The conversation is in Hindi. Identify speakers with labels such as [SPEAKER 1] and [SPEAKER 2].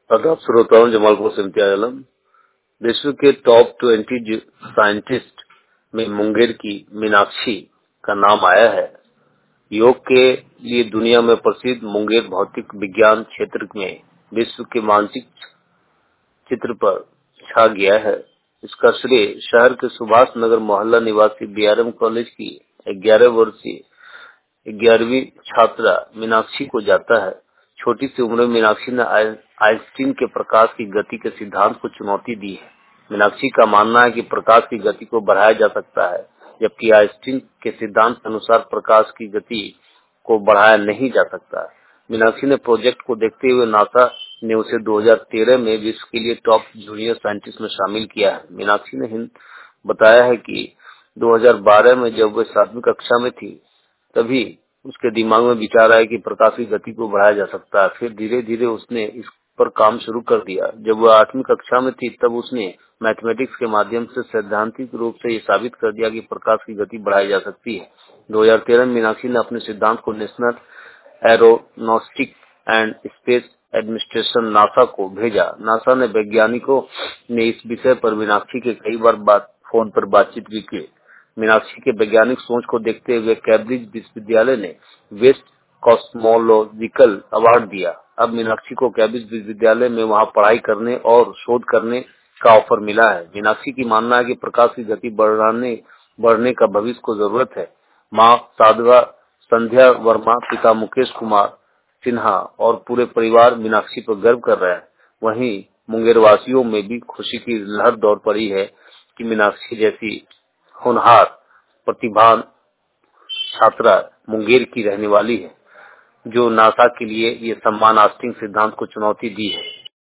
[SPEAKER 1] आदाब श्रोताओं, जमालपुर से इम्तियाज आलम। विश्व के टॉप 20 साइंटिस्ट में मुंगेर की मीनाक्षी का नाम आया है। योग के लिए दुनिया में प्रसिद्ध मुंगेर भौतिक विज्ञान क्षेत्र में विश्व के मानसिक चित्र पर छा गया है। इसका श्रेय शहर के सुभाष नगर मोहल्ला निवासी बीआरएम कॉलेज की 11वीं छात्रा मीनाक्षी को जाता है। छोटी सी उम्र में मीनाक्षी ने आइंस्टीन के प्रकाश की गति के सिद्धांत को चुनौती दी है। मीनाक्षी का मानना है कि प्रकाश की गति को बढ़ाया जा सकता है, जबकि आइंस्टीन के सिद्धांत के अनुसार प्रकाश की गति को बढ़ाया नहीं जा सकता। मीनाक्षी ने प्रोजेक्ट को देखते हुए नासा ने उसे 2013 में विश्व के लिए टॉप जूनियर साइंटिस्ट में शामिल किया है। मीनाक्षी ने बताया है कि 2012 में जब वह 7वीं कक्षा में थी, तभी उसके दिमाग में विचार आया कि प्रकाश की गति को बढ़ाया जा सकता है। फिर धीरे धीरे उसने इस पर काम शुरू कर दिया। जब वह 8वीं कक्षा में थी, तब उसने मैथमेटिक्स के माध्यम से सैद्धांतिक रूप से ये साबित कर दिया कि प्रकाश की गति बढ़ाई जा सकती है। 2013 में मीनाक्षी ने अपने सिद्धांत को national aeronautic and space administration NASA को भेजा। नासा ने वैज्ञानिकों ने इस विषय पर मीनाक्षी के कई बार फोन पर बातचीत भी की। मीनाक्षी के वैज्ञानिक सोच को देखते हुए कैम्ब्रिज विश्वविद्यालय ने बेस्ट कॉस्मोलॉजिकल अवार्ड दिया। अब मीनाक्षी को कैम्ब्रिज विश्वविद्यालय में वहां पढ़ाई करने और शोध करने का ऑफर मिला है। मीनाक्षी की मानना है कि प्रकाश की गति बढ़ने का भविष्य को जरूरत है। माँ साध्वा संध्या वर्मा, पिता मुकेश कुमार सिन्हा और पूरे परिवार मीनाक्षी पर गर्व कर रहे हैं। वहीं मुंगेर वासियों में भी खुशी की लहर दौड़ पड़ी है कि मीनाक्षी जैसी होनहार प्रतिभावान छात्रा मुंगेर की रहने वाली है, जो नासा के लिए ये सम्मान आइंस्टीन सिद्धांत को चुनौती दी है।